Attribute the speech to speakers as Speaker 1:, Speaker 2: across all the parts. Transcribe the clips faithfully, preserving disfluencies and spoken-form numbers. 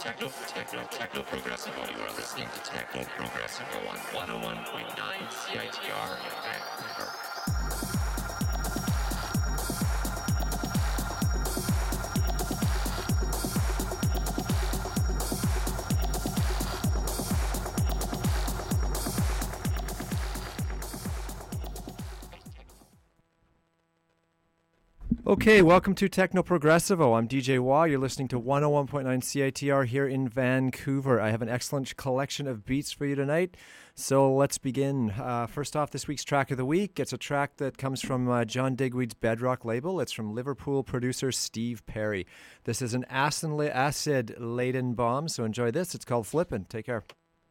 Speaker 1: techno, techno, techno progressive. You are listening to Techno Progressive on one oh one point nine C I T R in Vancouver.
Speaker 2: Okay, welcome to Techno Progressivo. I'm D J Wah. You're listening to one oh one point nine C I T R here in Vancouver. I have an excellent collection of beats for you tonight, so let's begin. Uh, first off, this week's track of the week. It's a track that comes from uh, John Digweed's Bedrock label. It's from Liverpool producer Steve Perry. This is an acid-laden bomb, so enjoy this. It's called Flippin'. Take care.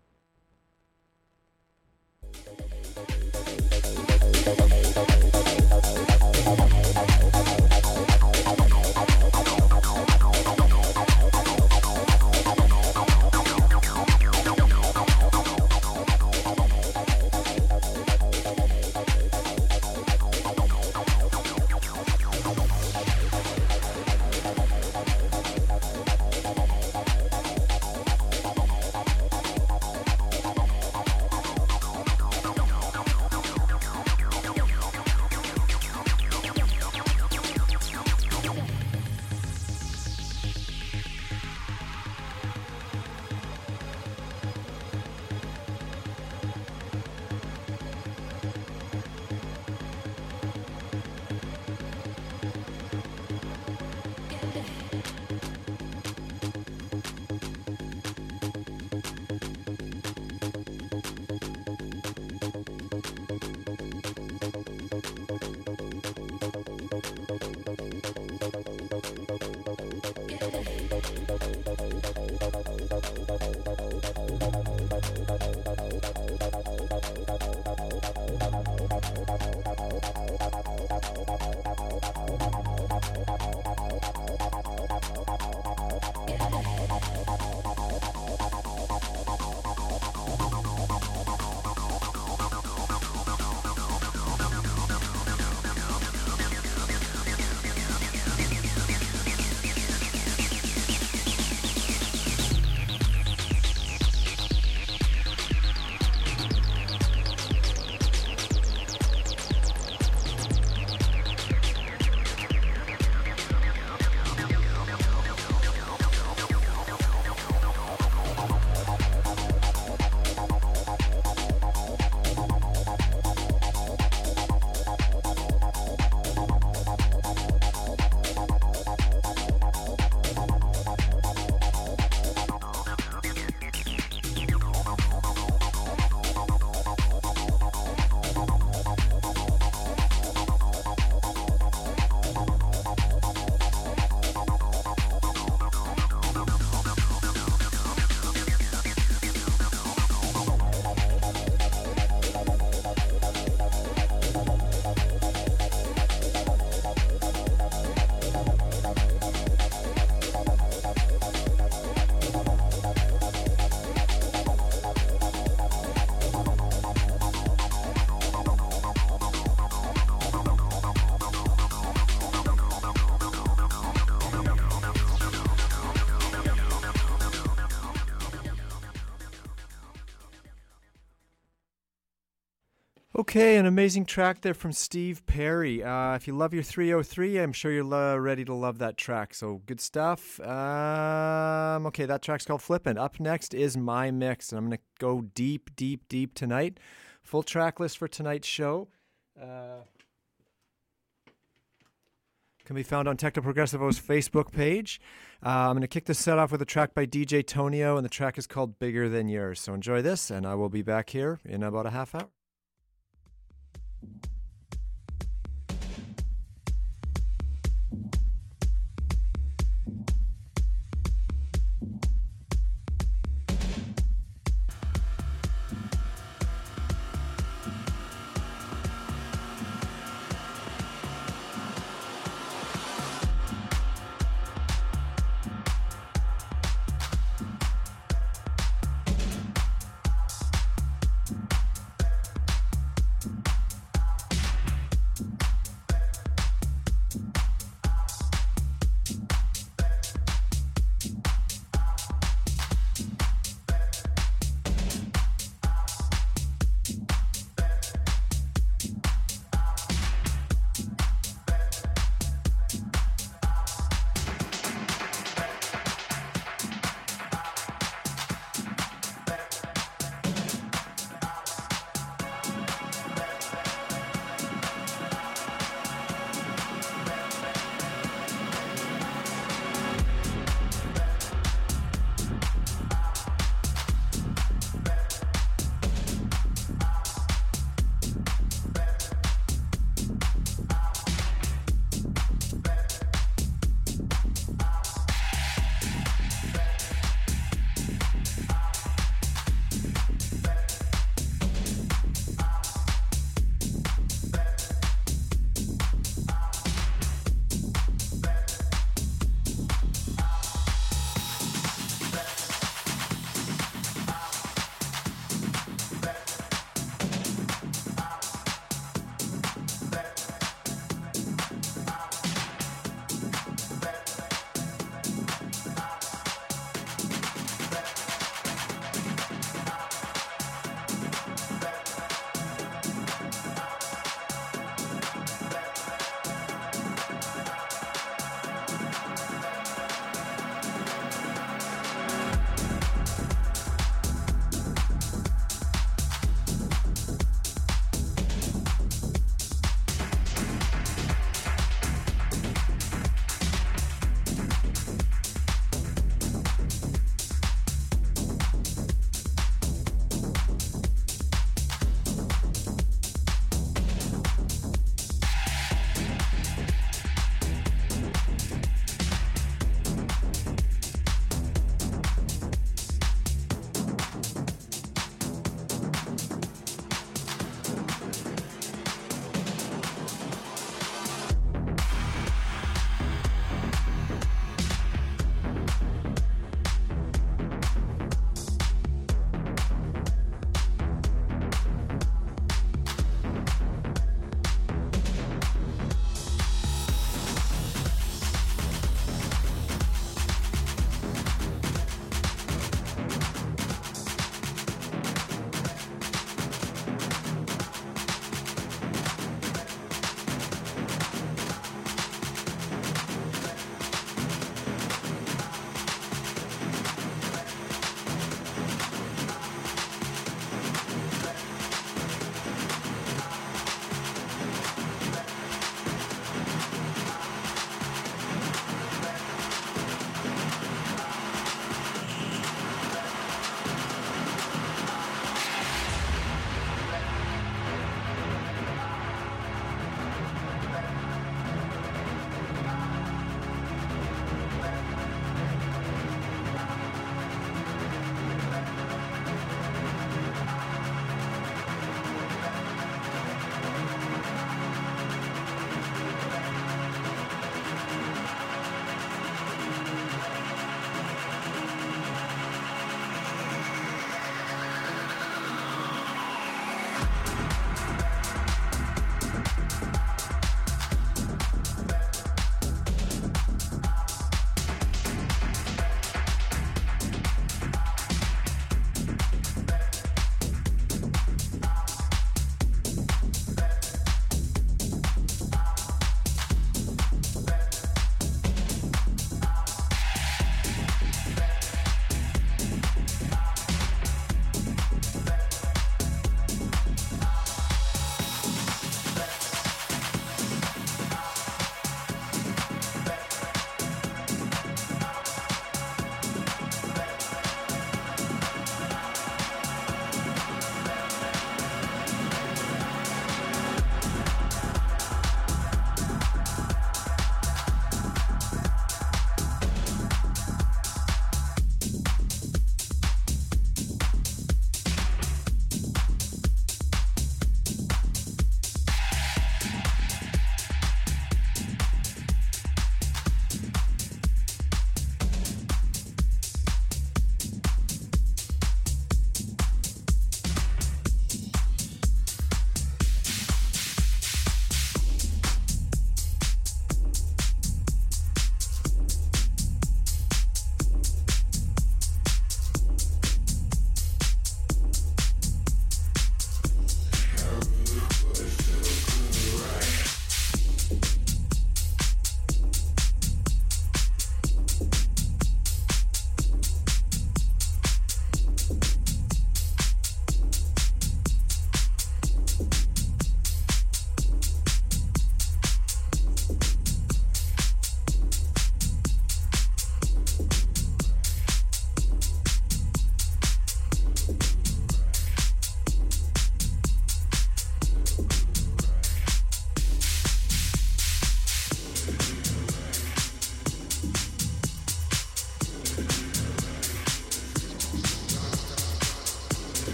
Speaker 2: Okay, an amazing track there from Steve Perry. Uh, if you love your three oh three, I'm sure you're uh, ready to love that track. So good stuff. Um, okay, that track's called Flippin'. Up next is my mix, and I'm going to go deep, deep, deep tonight. Full track list for tonight's show uh, can be found on Techno Progressivo's Facebook page. Uh, I'm going to kick this set off with a track by D J Tonio, and the track is called Bigger Than Yours. So enjoy this, and I will be back here in about a half hour.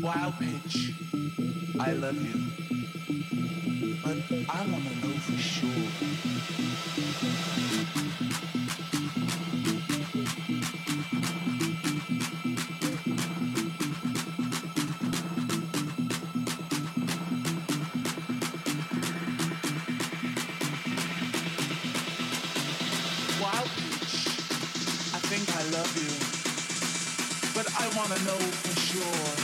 Speaker 3: Wild pitch, I love you. But I wanna know for sure. Wild pitch, I think I love you. But I wanna know for sure.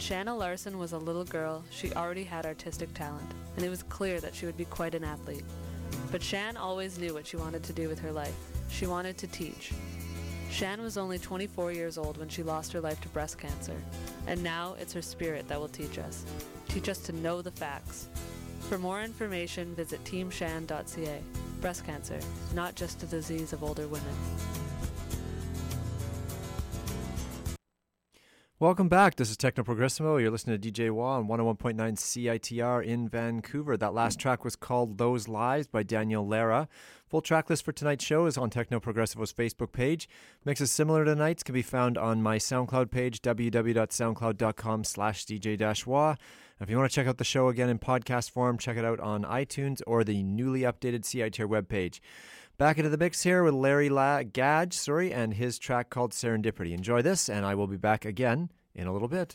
Speaker 4: Shanna Larson was a little girl, she already had artistic talent, and it was clear that she would be quite an athlete. But Shan always knew what she wanted to do with her life. She wanted to teach. Shan was only twenty-four years old when she lost her life to breast cancer, and now it's her spirit that will teach us. Teach us to know the facts. For more information, visit team shan dot c a. Breast cancer, not just a disease of older women.
Speaker 2: Welcome back. This is Techno Progressimo. You're listening to D J Wah on one oh one point nine C I T R in Vancouver. That last track was called Those Lies by Daniel Lara. Full track list for tonight's show is on Techno Progressivo's Facebook page. Mixes similar to tonight's can be found on my SoundCloud page, w w w dot soundcloud dot com slash d j dash wah. If you want to check out the show again in podcast form, check it out on iTunes or the newly updated C I T R webpage. Back into the mix here with Larry La- Gadge, sorry, and his track called Serendipity. Enjoy this, and I will be back again in a little bit.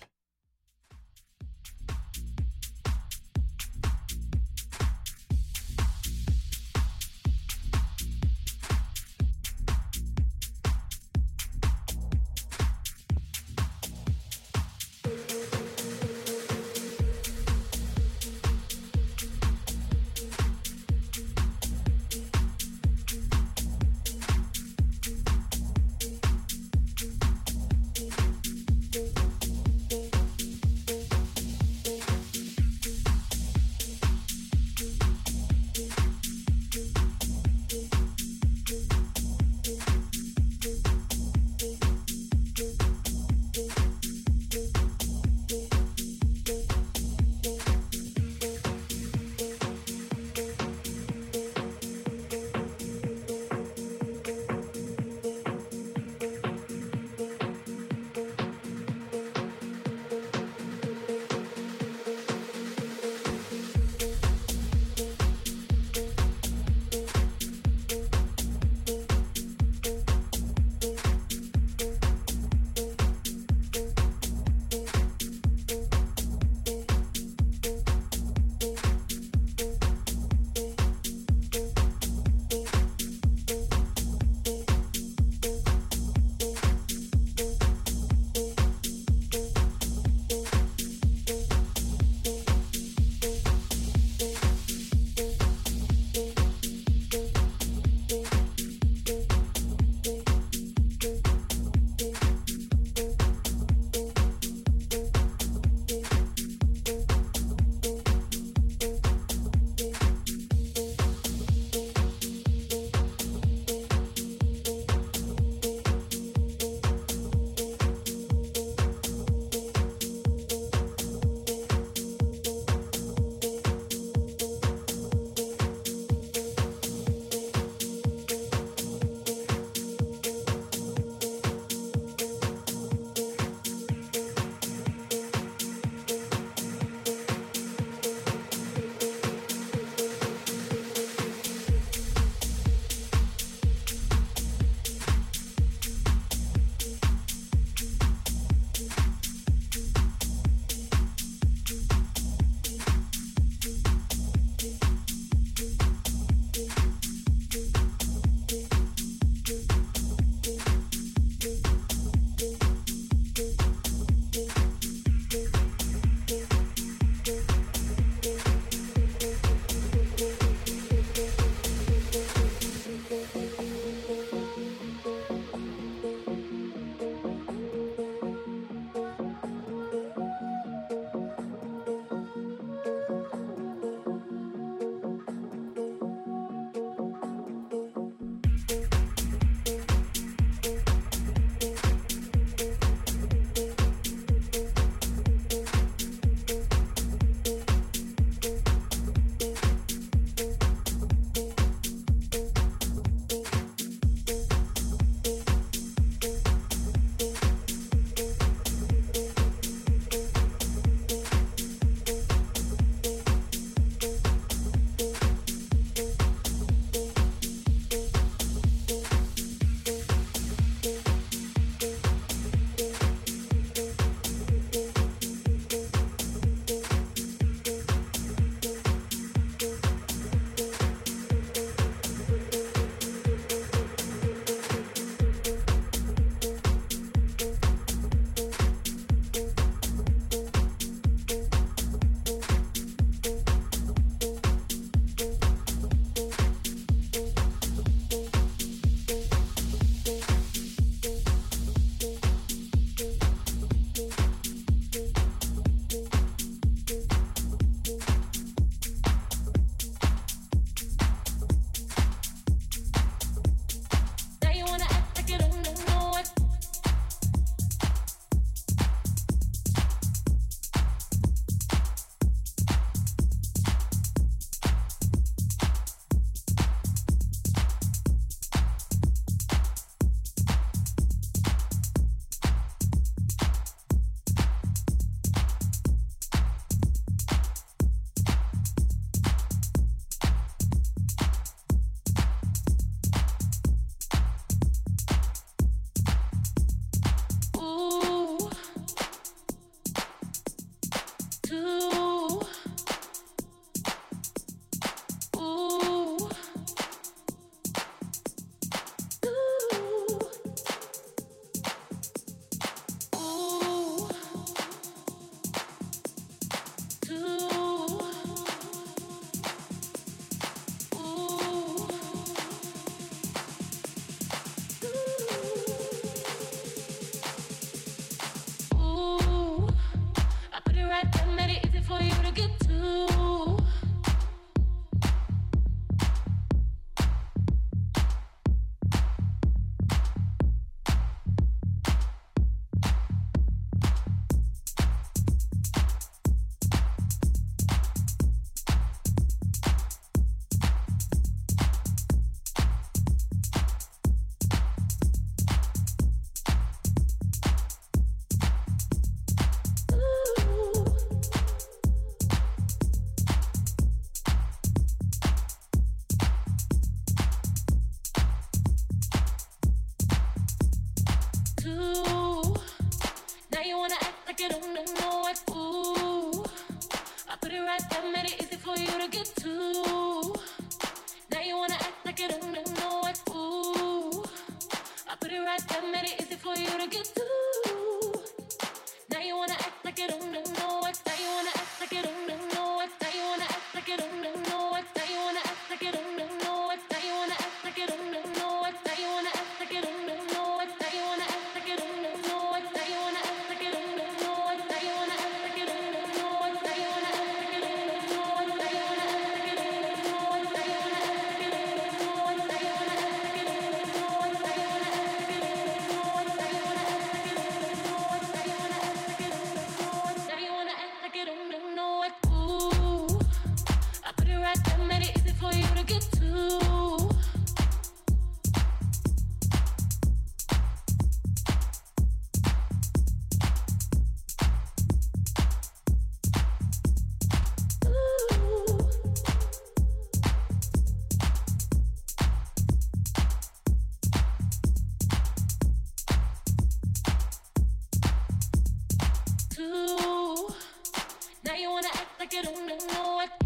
Speaker 5: you don't know it.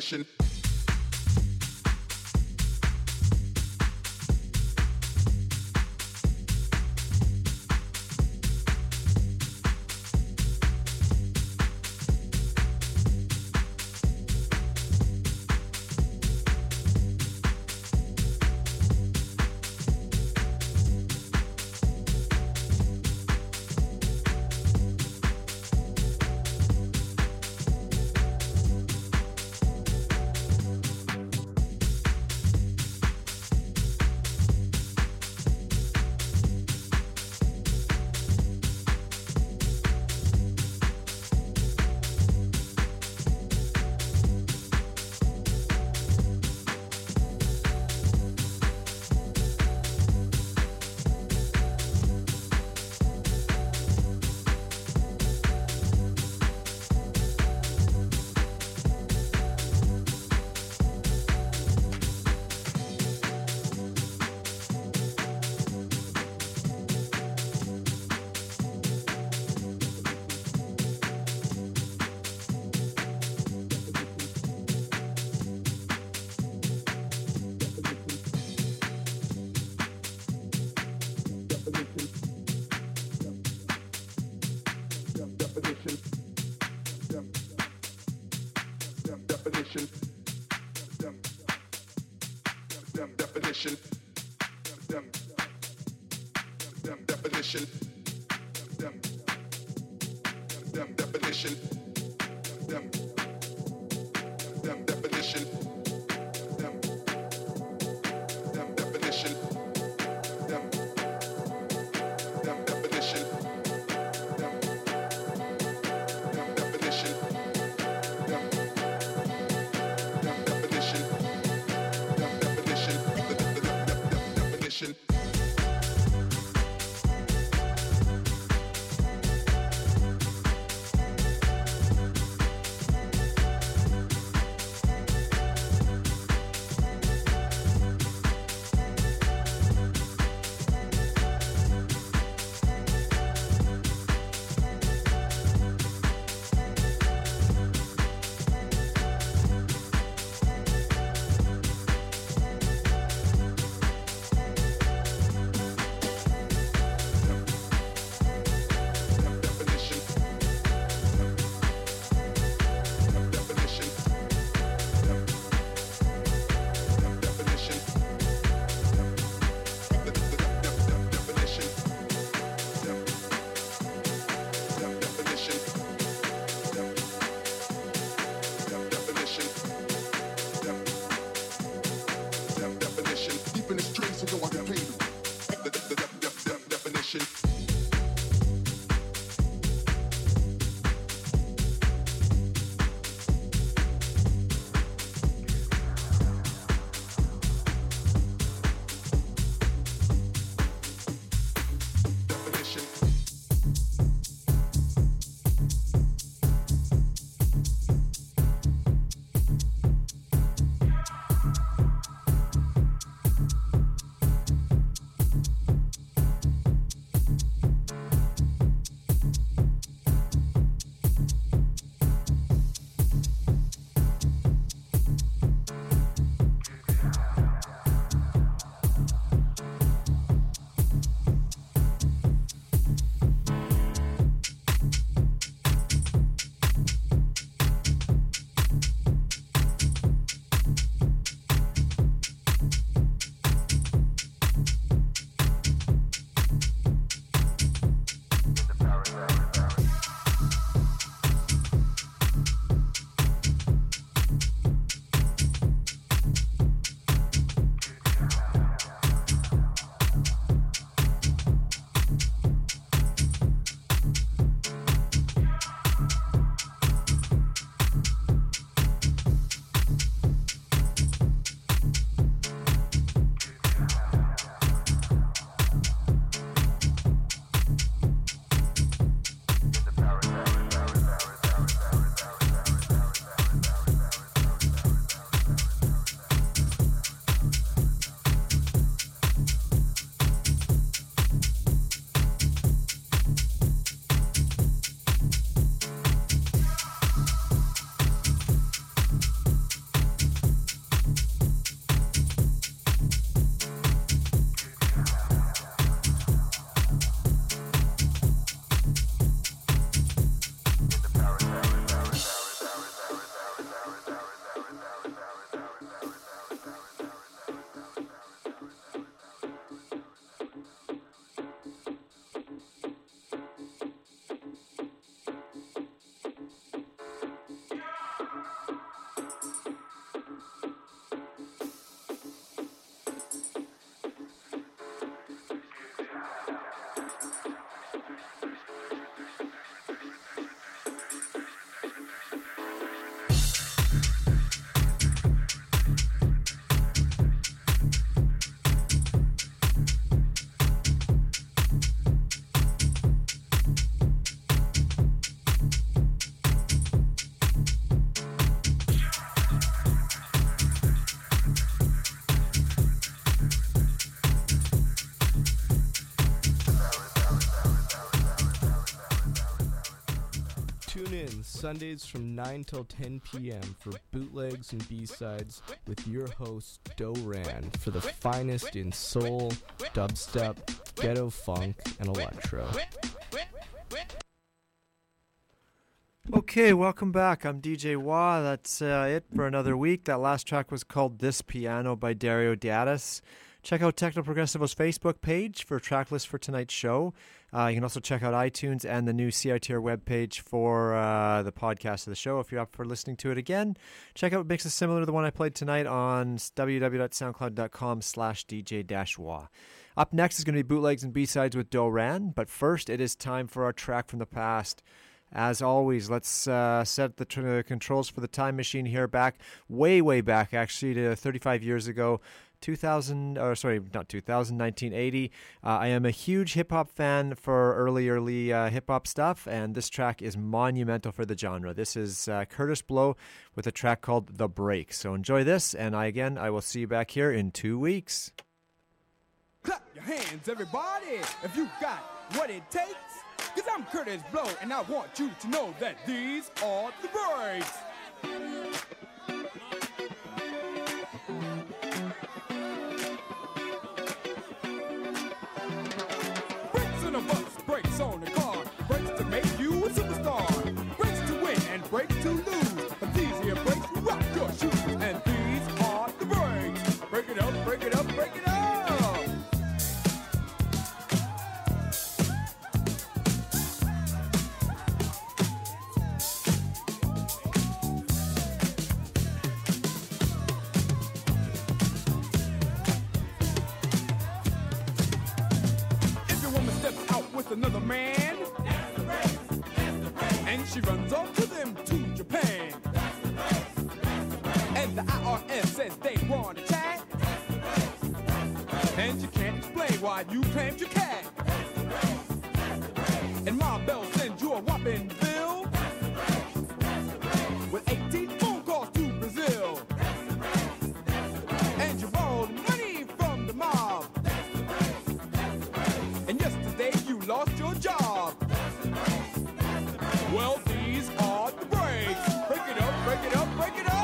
Speaker 5: definition. in Sundays from nine till ten p.m. for bootlegs and B-sides with your host, Doran, for the finest in soul, dubstep, ghetto funk, and electro.
Speaker 2: Okay, welcome back. I'm D J Wah. That's uh, it for another week. That last track was called This Piano by Dario D'Addis. Check out Techno Progressivo's Facebook page for track list for tonight's show. Uh, you can also check out iTunes and the new C I T R webpage for uh, the podcast of the show if you're up for listening to it again. Check out mixes similar to the one I played tonight on www.soundcloud.com slash DJ-Wah. Up next is going to be bootlegs and B-sides with Doran, but first it is time for our track from the past. As always, let's uh, set the tr- controls for the time machine here back, way, way back, actually, to thirty-five years ago, two thousand, or sorry, not two thousand, nineteen eighty. Uh, I am a huge hip-hop fan for early, early uh, hip-hop stuff, and this track is monumental for the genre. This is uh, Curtis Blow with a track called The Break. So enjoy this, and I again, I will see you back here in two weeks.
Speaker 6: Clap your hands, everybody, if you got what it takes. Cause I'm Curtis Blow, and I want you to know that these are the breaks. Brakes on a bus, brakes on a car, brakes to make you a superstar, brakes to win and brakes to lose. But these here brakes rock your shoes, and these are the breaks. Break it up, break it up, break it up. Another man, that's the race, that's the race. And she runs off to them to Japan. That's the race, that's the race. And the I R S says they want to chat. That's the race, that's the race. And you can't explain why you claimed your cat. That's the race, that's the race. And Ma Bell sends you a whopping bill. That's the race, that's the race. With eighteen phone calls to Brazil. That's the race, that's the race. And you borrowed money from the mob. That's the race, that's the race. And yesterday you lost your job. That's the breaks, that's the breaks. Well, these are the breaks. Break it up, break it up, break it up.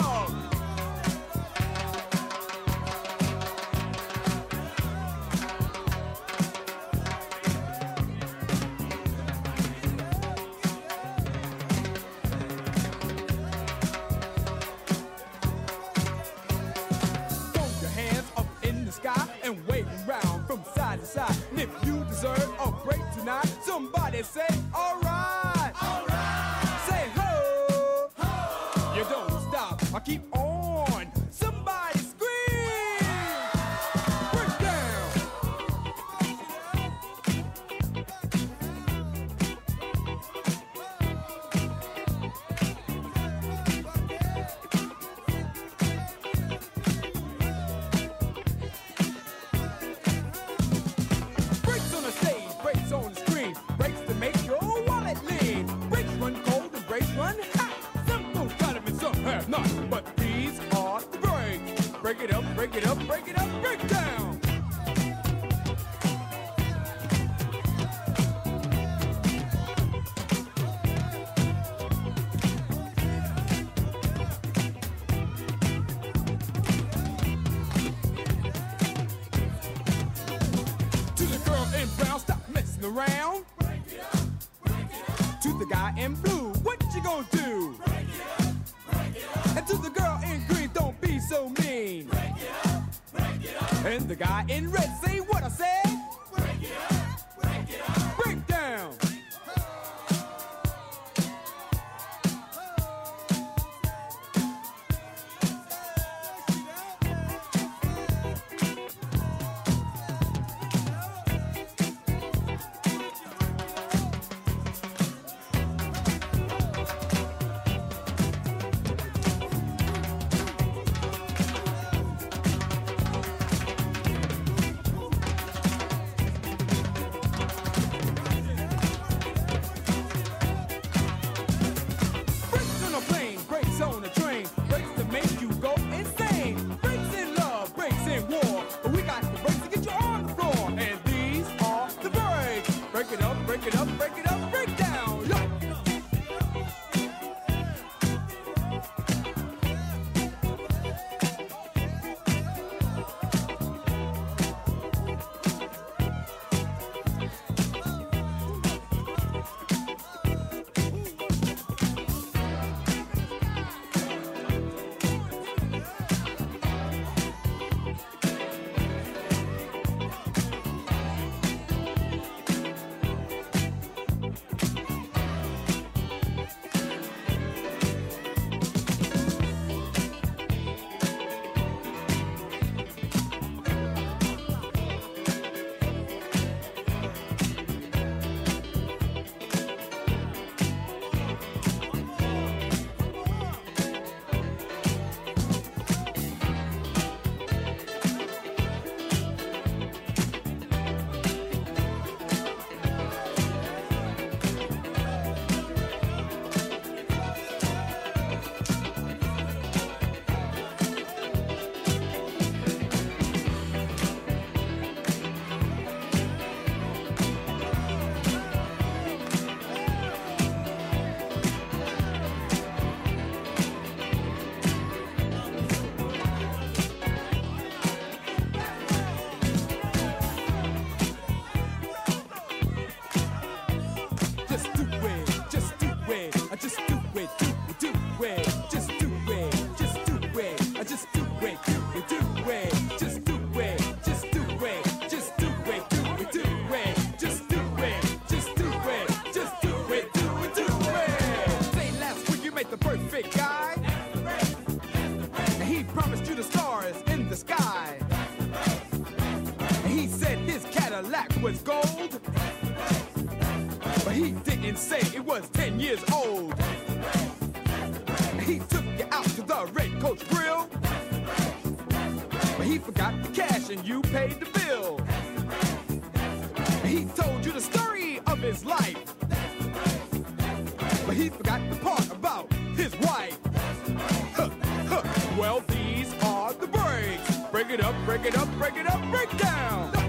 Speaker 6: Throw your hands up in the sky and wave around from side to side. And if you deserve a break tonight, somebody say, all right. All right. Say, ho. Ho. You don't stop. I keep on. Somebody scream. Break down. Brakes on the stage, brakes on the screen, brakes to make your wallet lean. Brakes run cold and brakes run hot. Some folks got them and some have not, but these are the brakes. Break it up, break it up, break it up, break down. To the girl in brown, stop messing around. Break it up, break it up. To the guy in blue, what you gonna do? Break it up, break it up. And to the girl in green, don't be so mean. Break it up, break it up. And the guy in red, say what I said. Break it up, break it up. Break down. was gold. But he didn't say it was ten years old. He took you out to the Red Coach Grill. But he forgot the cash and you paid the bill. He told you the story of his life. But he forgot the part about his wife. Huh, huh. Well, these are the breaks. Break it up, break it up, break it up, break down.